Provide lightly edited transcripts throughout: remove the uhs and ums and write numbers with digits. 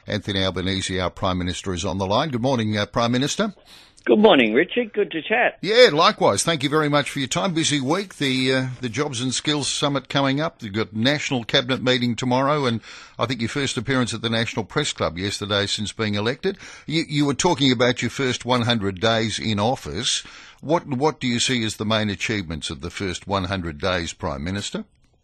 Anthony Albanese, our Prime Minister, is on the line. Good morning, Prime Minister. Good morning, Richard. Good to chat. Yeah, likewise. Thank you very much for your time. Busy week. The Jobs and Skills Summit coming up. You've got National Cabinet meeting tomorrow, and I think your first appearance at the National Press Club yesterday since being elected. You were talking about your first 100 days in office. What do you see as the main achievements of the first 100 days, Prime Minister?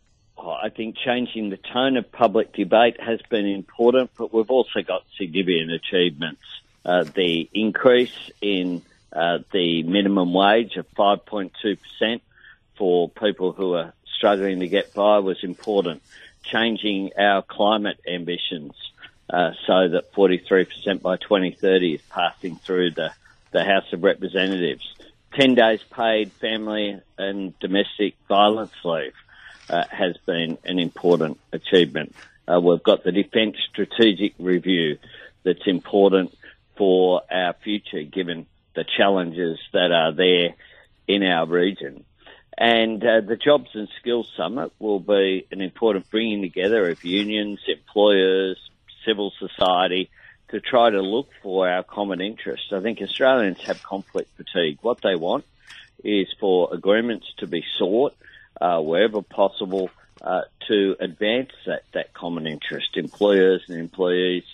I think changing the tone of public debate has been important, but we've also got significant achievements. The increase in the minimum wage of 5.2% for people who are struggling to get by was important. Changing our climate ambitions so that 43% by 2030 is passing through the House of Representatives. 10 days paid family and domestic violence leave has been an important achievement. We've got the Defence Strategic Review that's important for our future, given the challenges that are there in our region. And the Jobs and Skills Summit will be an important bringing together of unions, employers, civil society, to try to look for our common interests. I think Australians have conflict fatigue. What they want is for agreements to be sought wherever possible to advance that common interest. Employers and employees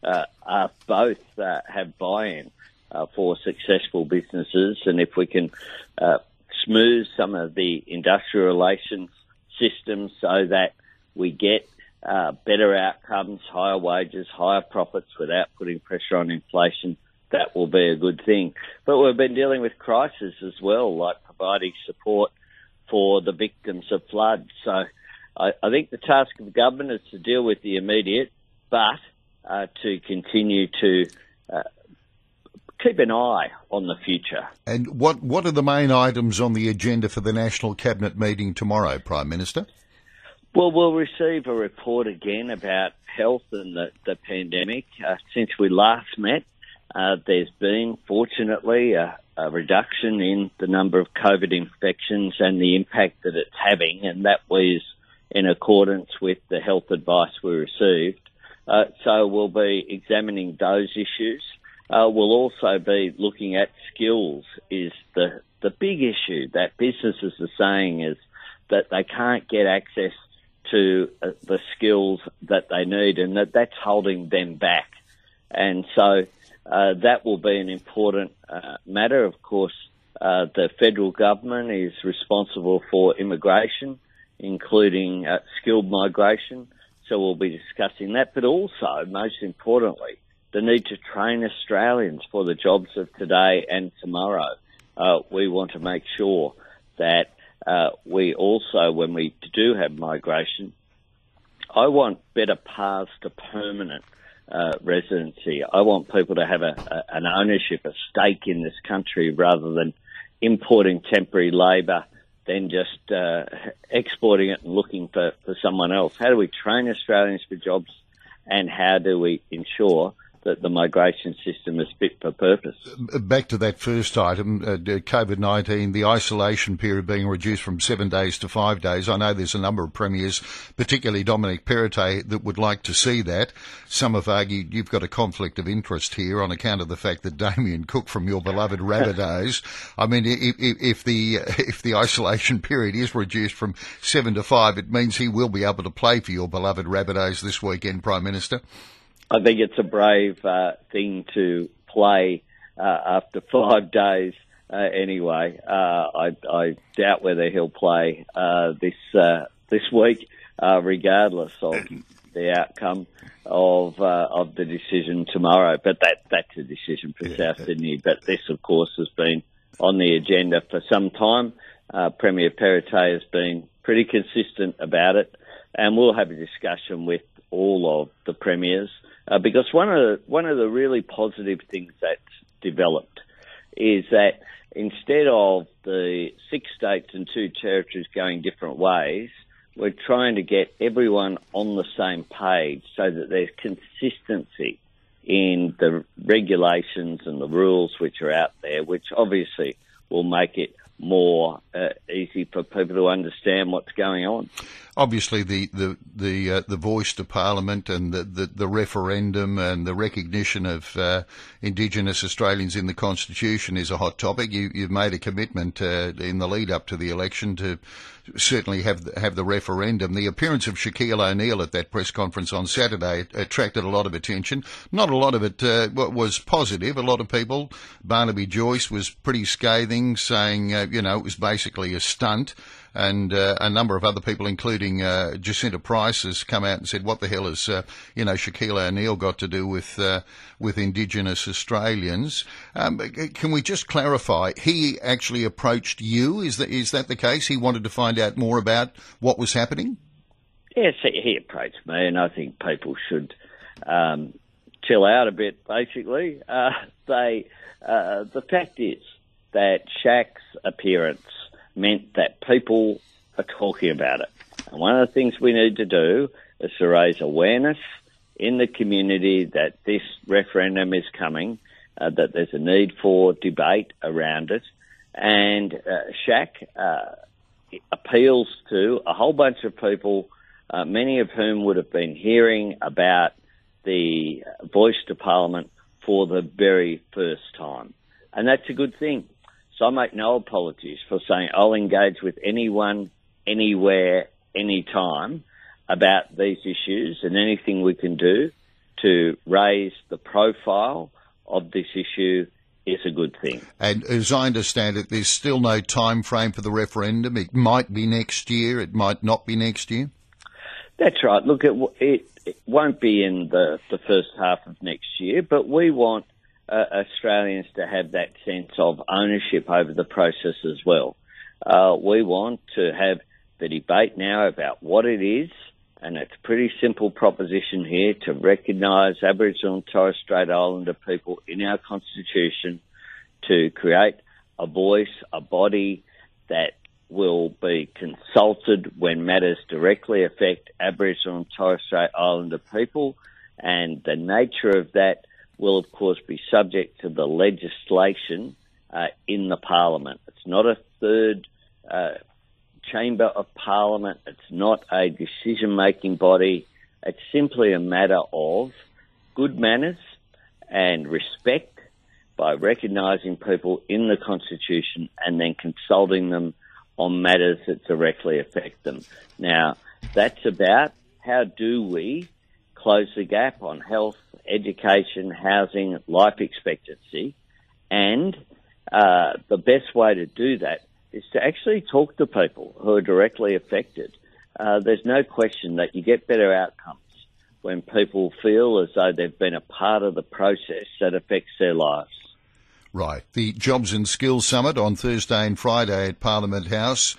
both have buy-in for successful businesses, and if we can smooth some of the industrial relations systems so that we get better outcomes, higher wages, higher profits without putting pressure on inflation, that will be a good thing. But we've been dealing with crises as well, like providing support for the victims of floods. So I think the task of the government is to deal with the immediate, but to continue to keep an eye on the future. And what are the main items on the agenda for the National Cabinet meeting tomorrow, Prime Minister? Well, we'll receive a report again about health and the pandemic. Since we last met, there's been, fortunately, a reduction in the number of COVID infections and the impact that it's having, and that was in accordance with the health advice we received. So we'll be examining those issues. We'll also be looking at skills. Is the big issue that businesses are saying is that they can't get access to the skills that they need, and that's holding them back. And so that will be an important matter. Of course, the federal government is responsible for immigration, including skilled migration. So we'll be discussing that, but also, most importantly, the need to train Australians for the jobs of today and tomorrow. We want to make sure that we also, when we do have migration, I want better paths to permanent residency. I want people to have an ownership, a stake in this country, rather than importing temporary labour, then just exporting it and looking for someone else. How do we train Australians for jobs, and how do we ensure that the migration system is fit for purpose? Back to that first item, COVID-19, the isolation period being reduced from 7 days to 5 days. I know there's a number of premiers, particularly Dominic Perrottet, that would like to see that. Some have argued you've got a conflict of interest here on account of the fact that Damien Cook from your beloved Rabbitohs, I mean, if the isolation period is reduced from 7 to 5, it means he will be able to play for your beloved Rabbitohs this weekend, Prime Minister. I think it's a brave thing to play after 5 days anyway. I doubt whether he'll play this week, regardless of the outcome of the decision tomorrow. But that's a decision for South Sydney. But this, of course, has been on the agenda for some time. Premier Perrottet has been pretty consistent about it, and we'll have a discussion with all of the premiers. Because one of the really positive things that's developed is that instead of the 6 states and 2 territories going different ways, we're trying to get everyone on the same page so that there's consistency in the regulations and the rules which are out there, which obviously will make it more easy for people to understand what's going on. obviously the voice to Parliament and the referendum and the recognition of Indigenous Australians in the Constitution is a hot topic. You've made a commitment in the lead up to the election to certainly have the referendum. The appearance of Shaquille O'Neal at that press conference on Saturday attracted a lot of attention. Not a lot of it was positive. A lot of people, Barnaby Joyce was pretty scathing, saying it was basically a stunt. And a number of other people, including Jacinta Price, has come out and said, "What the hell has Shaquille O'Neal got to do with Indigenous Australians?" Can we just clarify? He actually approached you. Is that the case? He wanted to find out more about what was happening. Yes, he approached me, and I think people should chill out a bit. Basically, the fact is that Shaq's appearance meant that people are talking about it. And one of the things we need to do is to raise awareness in the community that this referendum is coming, that there's a need for debate around it. And Shaq appeals to a whole bunch of people, many of whom would have been hearing about the voice to Parliament for the very first time. And that's a good thing. So I make no apologies for saying I'll engage with anyone, anywhere, anytime about these issues, and anything we can do to raise the profile of this issue is a good thing. And as I understand it, there's still no time frame for the referendum. It might be next year. It might not be next year. That's right. Look, it won't be in the first half of next year, but we want Australians to have that sense of ownership over the process as well. We want to have the debate now about what it is, and it's a pretty simple proposition here to recognise Aboriginal and Torres Strait Islander people in our Constitution, to create a voice, a body that will be consulted when matters directly affect Aboriginal and Torres Strait Islander people, and the nature of that will, of course, be subject to the legislation in the Parliament. It's not a third chamber of Parliament. It's not a decision-making body. It's simply a matter of good manners and respect by recognising people in the Constitution and then consulting them on matters that directly affect them. Now, that's about how do we close the gap on health, education, housing, life expectancy. And the best way to do that is to actually talk to people who are directly affected. There's no question that you get better outcomes when people feel as though they've been a part of the process that affects their lives. Right. The Jobs and Skills Summit on Thursday and Friday at Parliament House.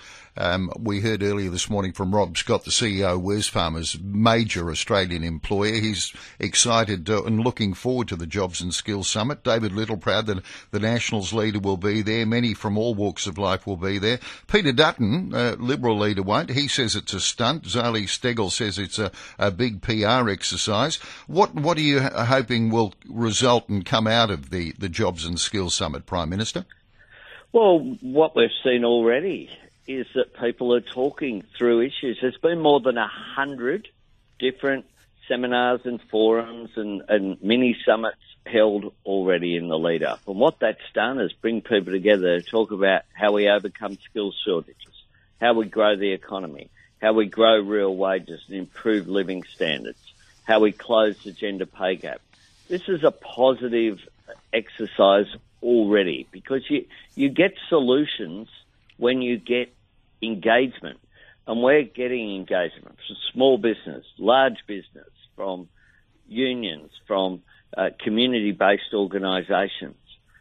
We heard earlier this morning from Rob Scott, the CEO of Wesfarmers, major Australian employer. He's excited and looking forward to the Jobs and Skills Summit. David Littleproud, the Nationals leader, will be there. Many from all walks of life will be there. Peter Dutton, Liberal leader, won't. He says it's a stunt. Zali Steggall says it's a big PR exercise. What are you hoping will result and come out of the Jobs and Skills Summit, Prime Minister? Well, what we've seen already is that people are talking through issues. There's been more than 100 different seminars and forums and mini summits held already in the lead up. And what that's done is bring people together to talk about how we overcome skills shortages, how we grow the economy, how we grow real wages and improve living standards, how we close the gender pay gap. This is a positive exercise already because you get solutions when you get engagement. And we're getting engagement from small business, large business, from unions, from community-based organisations.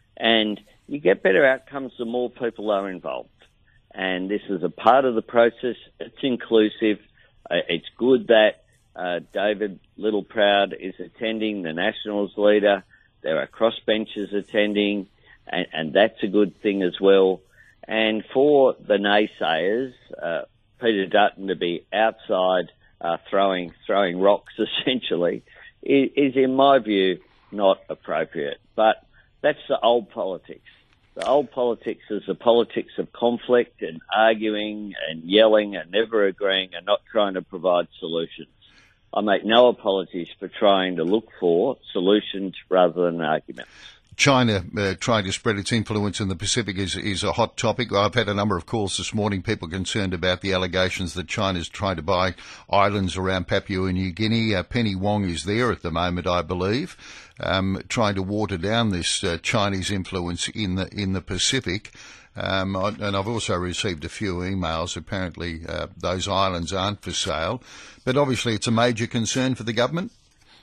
And you get better outcomes the more people are involved. And this is a part of the process. It's inclusive. It's good that David Littleproud is attending, the Nationals leader. There are crossbenchers attending, and that's a good thing as well. And for the naysayers, Peter Dutton to be outside throwing rocks, essentially, is, in my view, not appropriate. But that's the old politics. The old politics is the politics of conflict and arguing and yelling and never agreeing and not trying to provide solutions. I make no apologies for trying to look for solutions rather than arguments. China trying to spread its influence in the Pacific is a hot topic. I've had a number of calls this morning, people concerned about the allegations that China's trying to buy islands around Papua New Guinea. Penny Wong is there at the moment, I believe, trying to water down this Chinese influence in the Pacific. And I've also received a few emails. Apparently those islands aren't for sale. But obviously it's a major concern for the government.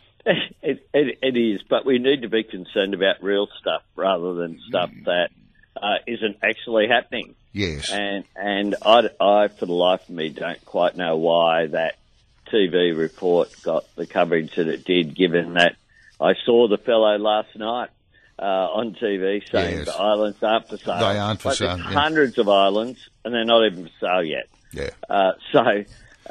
It is, but we need to be concerned about real stuff rather than stuff that isn't actually happening. Yes. And I, for the life of me, don't quite know why that TV report got the coverage that it did, given that I saw the fellow last night on TV saying the islands aren't for sale. They aren't for sale. There's hundreds of islands, and they're not even for sale yet. Yeah.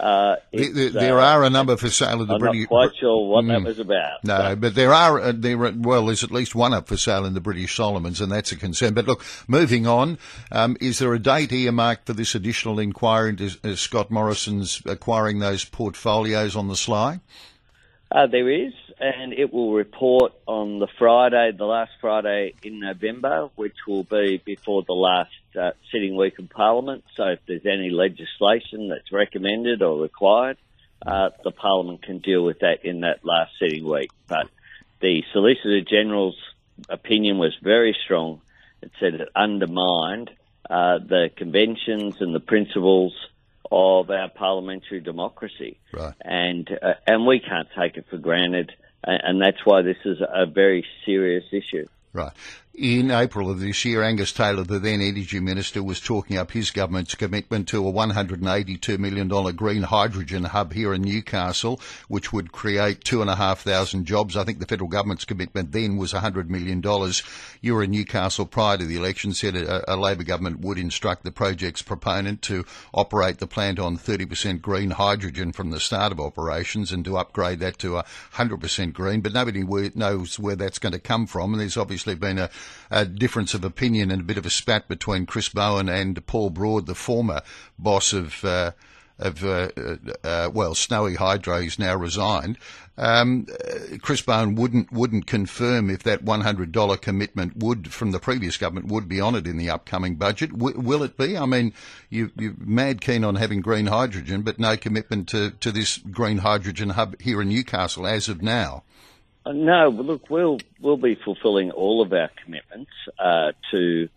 There are a number for sale in the British. I'm not quite sure what that was about. No, but there's at least one up for sale in the British Solomons, and that's a concern. But look, moving on, is there a date earmarked for this additional inquiry into Scott Morrison's acquiring those portfolios on the sly? There is, and it will report on the last Friday in November, which will be before the last sitting week of Parliament. So if there's any legislation that's recommended or required, the Parliament can deal with that in that last sitting week. But the Solicitor General's opinion was very strong. It said it undermined the conventions and the principles of our parliamentary democracy. Right. And we can't take it for granted, and that's why this is a very serious issue. Right. In April of this year, Angus Taylor, the then Energy Minister, was talking up his government's commitment to a $182 million green hydrogen hub here in Newcastle, which would create 2,500 jobs. I think the federal government's commitment then was $100 million. You were in Newcastle prior to the election, said a Labor government would instruct the project's proponent to operate the plant on 30% green hydrogen from the start of operations and to upgrade that to 100% green. But nobody knows where that's going to come from, and there's obviously been a difference of opinion and a bit of a spat between Chris Bowen and Paul Broad, the former boss of Snowy Hydro. He's now resigned. Chris Bowen wouldn't confirm if that $100 commitment from the previous government would be honoured in the upcoming budget. Will it be? I mean, you're mad keen on having green hydrogen, but no commitment to this green hydrogen hub here in Newcastle as of now. No, look, we'll be fulfilling all of our commitments to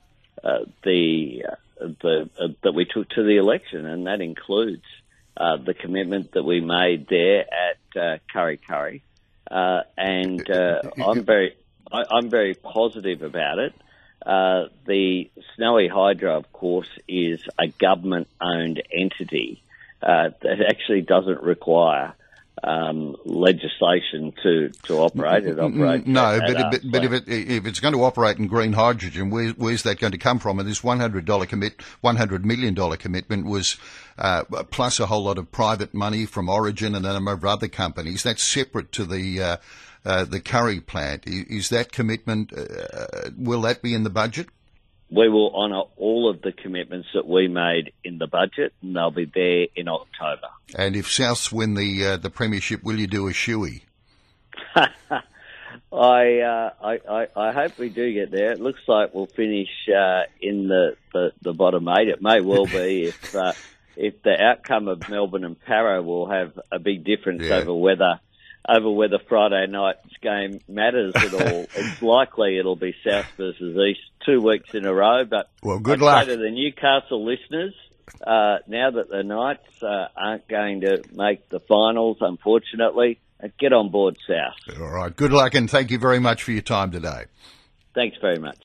that we took to the election, and that includes the commitment that we made there at Kurri Kurri, and I'm very positive about it. The Snowy Hydro, of course, is a government-owned entity that actually doesn't require legislation to operate. It operates. No, but if it's going to operate in green hydrogen, where's that going to come from? And this $100 million commitment was plus a whole lot of private money from Origin and a number of other companies. That's separate to the Kurri plant. Is that commitment? Will that be in the budget? We will honour all of the commitments that we made in the budget, and they'll be there in October. And if Souths win the premiership, will you do a shoey? I hope we do get there. It looks like we'll finish in the bottom 8. It may well be if the outcome of Melbourne and Para will have a big difference over whether Friday night's game matters at all. It's likely it'll be South versus East 2 weeks in a row. But good luck to the Newcastle listeners, now that the Knights aren't going to make the finals, unfortunately, get on board South. All right. Good luck, and thank you very much for your time today. Thanks very much.